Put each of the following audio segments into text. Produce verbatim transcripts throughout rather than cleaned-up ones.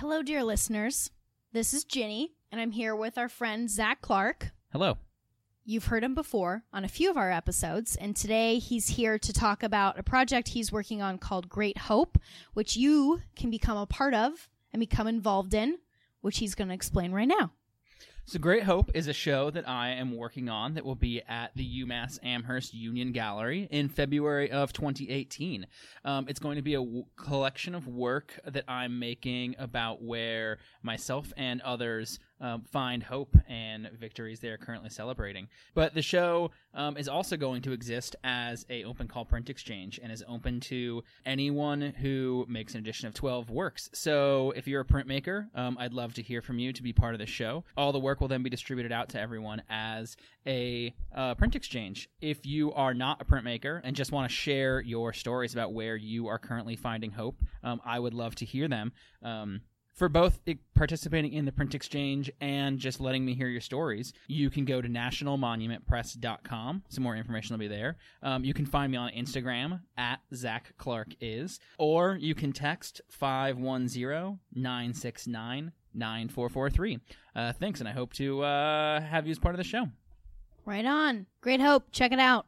Hello, dear listeners. This is Ginny, and I'm here with our friend Zach Clark. Hello. You've heard him before on a few of our episodes, and today he's here to talk about a project he's working on called Great Hope, which you can become a part of and become involved in, which he's going to explain right now. So Great Hope is a show that I am working on that will be at the UMass Amherst Union Gallery in February of twenty eighteen. Um, it's going to be a w- collection of work that I'm making about where myself and others um, find hope and victories they are currently celebrating. But the show um, is also going to exist as a open call print exchange and is open to anyone who makes an edition of twelve works. So if you're a printmaker, um, I'd love to hear from you to be part of the show. All the work will then be distributed out to everyone as a uh, print exchange. If you are not a printmaker and just want to share your stories about where you are currently finding hope, um, I would love to hear them. Um, For both participating in the print exchange and just letting me hear your stories, you can go to national monument press dot com. Some more information will be there. Um, you can find me on Instagram at Zach Clark is, or you can text five one zero, nine six nine, nine four four three. Uh, thanks, and I hope to uh, have you as part of the show. Right on. Great Hope. Check it out.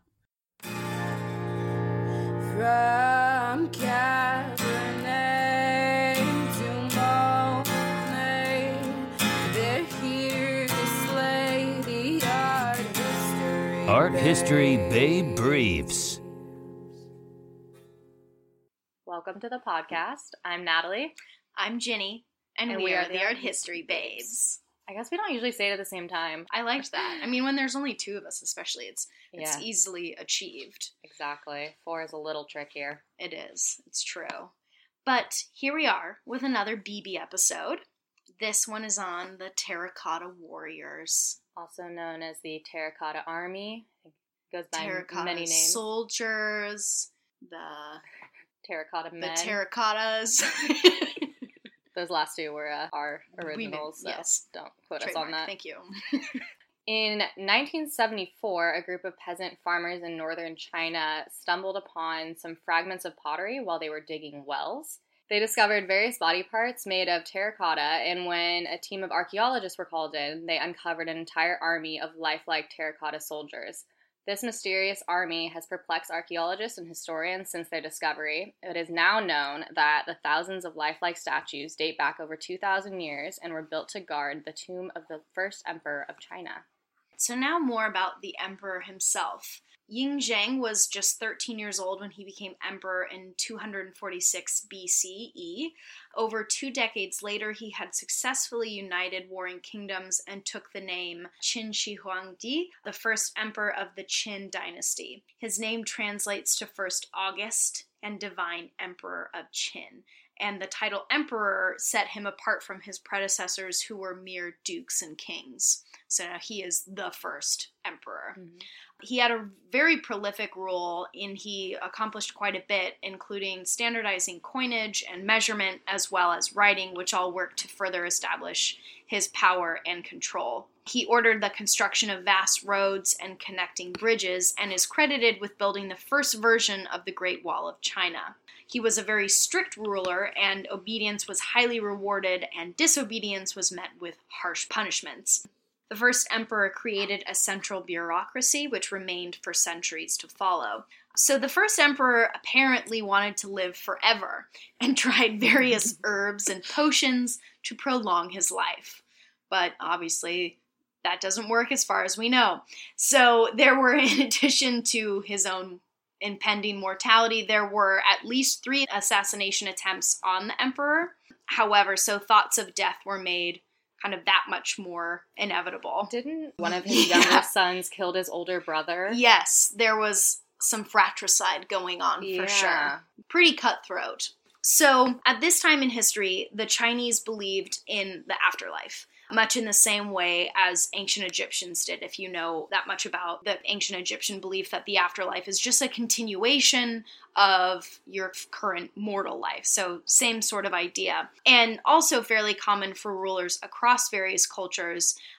From Cabernet to Monet, they're here to slay the art history. Art History Babe Briefs. Welcome to the podcast. I'm Natalie. I'm Ginny, and, And we, we are, are the the Art History Babes. I guess we don't usually say it at the same time. I liked that. I mean, when there's only two of us, especially, it's it's Yeah. easily achieved. Exactly. Four is a little trickier. It is. It's true. But here we are with another B B episode. This one is on the Terracotta Warriors. Also known as the Terracotta Army. It goes by Terracotta many names. soldiers, the Terracotta the Men. terracottas. Those last two were uh, our originals, so yes. don't quote us Trademark. on that. Thank you. In nineteen seventy-four, a group of peasant farmers in northern China stumbled upon some fragments of pottery while they were digging wells. They discovered various body parts made of terracotta, and when a team of archaeologists were called in, they uncovered an entire army of lifelike terracotta soldiers. This mysterious army has perplexed archaeologists and historians since their discovery. It is now known that the thousands of lifelike statues date back over two thousand years and were built to guard the tomb of the first emperor of China. So now more about the emperor himself. Ying Zheng was just thirteen years old when he became emperor in two hundred forty-six B C E. Over two decades later, he had successfully united warring kingdoms and took the name Qin Shi Huangdi, the first emperor of the Qin dynasty. His name translates to First August and Divine Emperor of Qin. And the title emperor set him apart from his predecessors who were mere dukes and kings. So now he is the first emperor. Mm-hmm. He had a very prolific role, and he accomplished quite a bit, including standardizing coinage and measurement, as well as writing, which all worked to further establish his power and control. He ordered the construction of vast roads and connecting bridges, and is credited with building the first version of the Great Wall of China. He was a very strict ruler, and obedience was highly rewarded, and disobedience was met with harsh punishments. The first emperor created a central bureaucracy, which remained for centuries to follow. So the first emperor apparently wanted to live forever, and tried various herbs and potions to prolong his life. But obviously, that doesn't work as far as we know. So there were, in addition to his own impending mortality, there were at least three assassination attempts on the emperor. However, so thoughts of death were made kind of that much more inevitable. Didn't one of his Yeah. younger sons kill his older brother? Yes, there was some fratricide going on Yeah. for sure. Pretty cutthroat. So, at this time in history, the Chinese believed in the afterlife, much in the same way as ancient Egyptians did. If you know that much about the ancient Egyptian belief that the afterlife is just a continuation of your current mortal life. So same sort of idea. And also fairly common for rulers across various cultures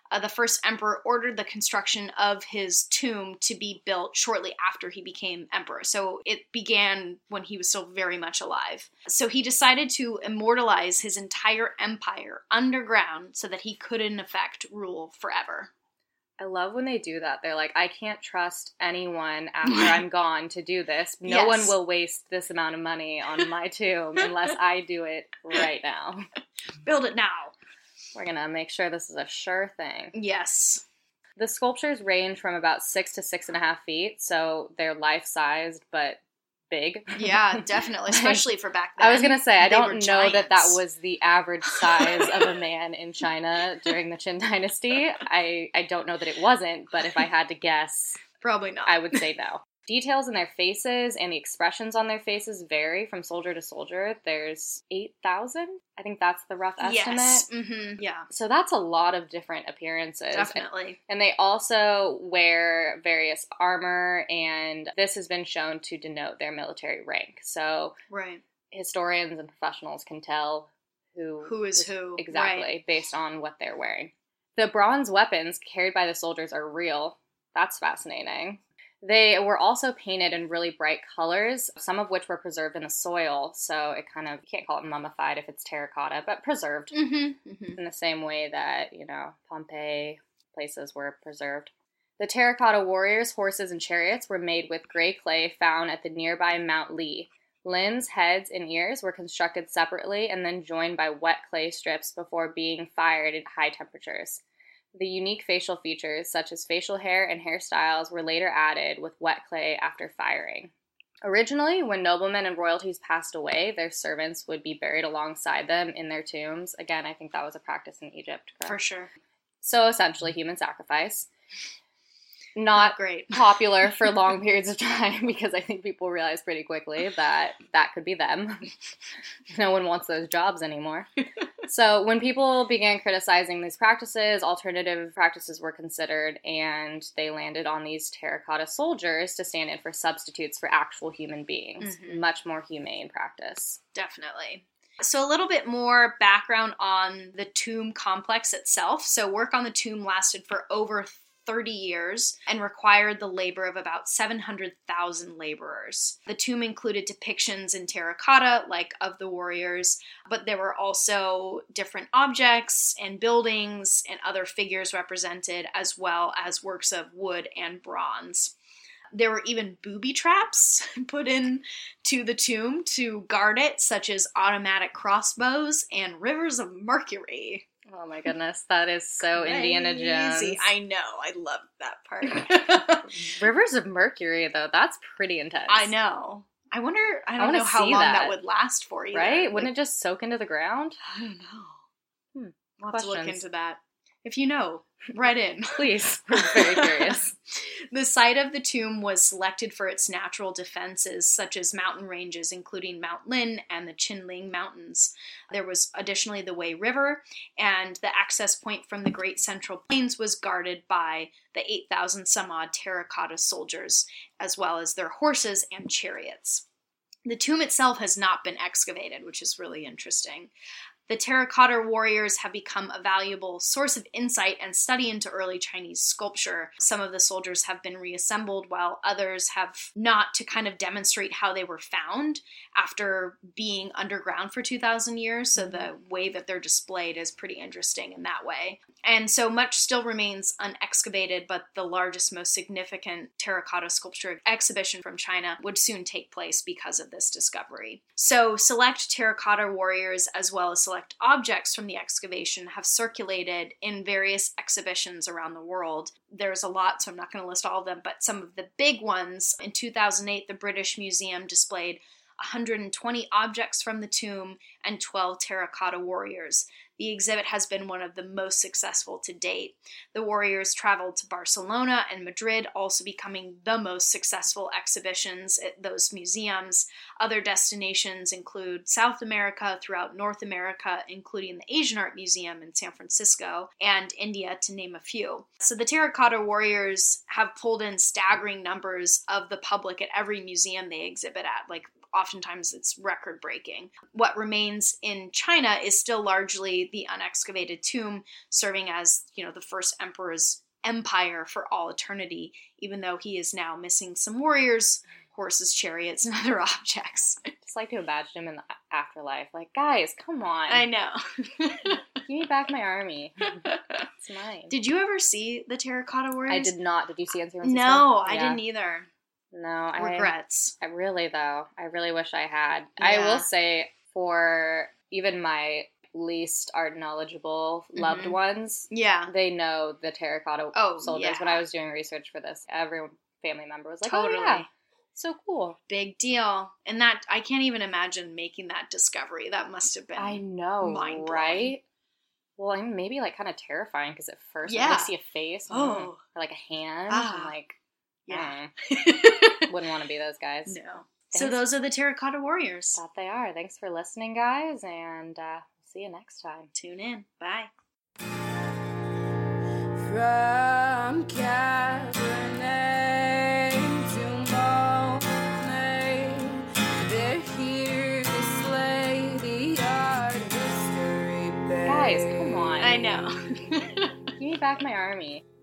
Uh, the first emperor ordered the construction of his tomb to be built shortly after he became emperor. So it began when he was still very much alive. So he decided to immortalize his entire empire underground so that he could, in effect, rule forever. I love when they do that. They're like, I can't trust anyone after I'm gone to do this. No Yes. one will waste this amount of money on my tomb unless I do it right now. Build it now. We're going to make sure this is a sure thing. Yes. The sculptures range from about six to six and a half feet, so they're life-sized, but big. Yeah, definitely, especially for back then. I was going to say, I They don't were know that that giants. was the average size of a man in China during the Qin Dynasty. I, I don't know that it wasn't, but if I had to guess, Probably not. I would say no. Details in their faces and the expressions on their faces vary from soldier to soldier. There's eight thousand. I think that's the rough estimate. Yes. Mm-hmm. Yeah, So that's a lot of different appearances. definitely. And they also wear various armor, and this has been shown to denote their military rank. So Right. historians and professionals can tell who Who is who. exactly Right. based on what they're wearing. The bronze weapons carried by the soldiers are real. That's fascinating. They were also painted in really bright colors, some of which were preserved in the soil. So it kind of, you can't call it mummified if it's terracotta, but preserved Mm-hmm. Mm-hmm. in the same way that, you know, Pompeii places were preserved. The terracotta warriors' horses and chariots were made with gray clay found at the nearby Mount Lee. Limbs, heads, and ears were constructed separately and then joined by wet clay strips before being fired at high temperatures. The unique facial features, such as facial hair and hairstyles, were later added with wet clay after firing. Originally, when noblemen and royalties passed away, their servants would be buried alongside them in their tombs. Again, I think that was a practice in Egypt. Correct? For sure. So essentially, human sacrifice. Not Great. popular for long periods of time because I think people realized pretty quickly that that could be them. No one wants those jobs anymore. So when people began criticizing these practices, alternative practices were considered, and they landed on these terracotta soldiers to stand in for substitutes for actual human beings. Mhm. Much more humane practice. Definitely. So a little bit more background on the tomb complex itself. So work on the tomb lasted for over thirty years and required the labor of about seven hundred thousand laborers. The tomb included depictions in terracotta, like of the warriors, but there were also different objects and buildings and other figures represented, as well as works of wood and bronze. There were even booby traps put in to the tomb to guard it, such as automatic crossbows and rivers of mercury. Oh my goodness, that is so Indiana Jones. Crazy. I know, I love that part. Rivers of Mercury, though, that's pretty intense. I know. I wonder, I I don't wanna know how see long that. that would last for you. Right? Wouldn't it just soak into the ground? I don't know. Hmm. We'll have to look Questions. into that. If you know, write in. Please. I'm very curious. The site of the tomb was selected for its natural defenses, such as mountain ranges, including Mount Lin and the Qinling Mountains. There was additionally the Wei River, and the access point from the Great Central Plains was guarded by the eight thousand some odd terracotta soldiers, as well as their horses and chariots. The tomb itself has not been excavated, which is really interesting. The terracotta warriors have become a valuable source of insight and study into early Chinese sculpture. Some of the soldiers have been reassembled, while others have not, to kind of demonstrate how they were found after being underground for two thousand years. So the way that they're displayed is pretty interesting in that way. And so much still remains unexcavated, but the largest, most significant terracotta sculpture exhibition from China would soon take place because of this discovery. So select terracotta warriors, as well as select objects from the excavation, have circulated in various exhibitions around the world. There's a lot, so I'm not going to list all of them, but some of the big ones. In two thousand eight, the British Museum displayed one hundred twenty objects from the tomb and twelve terracotta warriors. The exhibit has been one of the most successful to date. The warriors traveled to Barcelona and Madrid, also becoming the most successful exhibitions at those museums. Other destinations include South America, throughout North America, including the Asian Art Museum in San Francisco, and India, to name a few. So the terracotta warriors have pulled in staggering numbers of the public at every museum they exhibit at, like oftentimes it's record breaking. What remains in China is still largely the unexcavated tomb, serving as, you know, the first emperor's empire for all eternity, even though he is now missing some warriors, horses, chariots, and other objects. Just like to imagine him in the afterlife. Like, guys, come on. I know. Give me back my army. It's mine. Did you ever see the Terracotta Warriors? I did not. Did you see San Francisco? No, I Yeah. didn't either. No, I Regrets. I really though. I really wish I had. Yeah. I will say for even my least art knowledgeable loved Mhm. ones, Yeah. they know the terracotta Oh, soldiers. yeah. When I was doing research for this, every family member was like, Totally. "Oh yeah, so cool." Big deal. And that, I can't even imagine making that discovery. That must have been. I know, mind-blowing. right? Well, and maybe like kind of terrifying because at first Yeah. I see a face, and, Oh. mm, or like a hand, Ah. and like, Yeah. mm, wouldn't want to be those guys. No. So Thanks. those are the Terracotta Warriors. Thought they are. Thanks for listening, guys, and uh, see you next time. Tune in. Bye. From Cabernet to Monet, they're here to slay the art history. Guys, come on. I know. Give me back my army.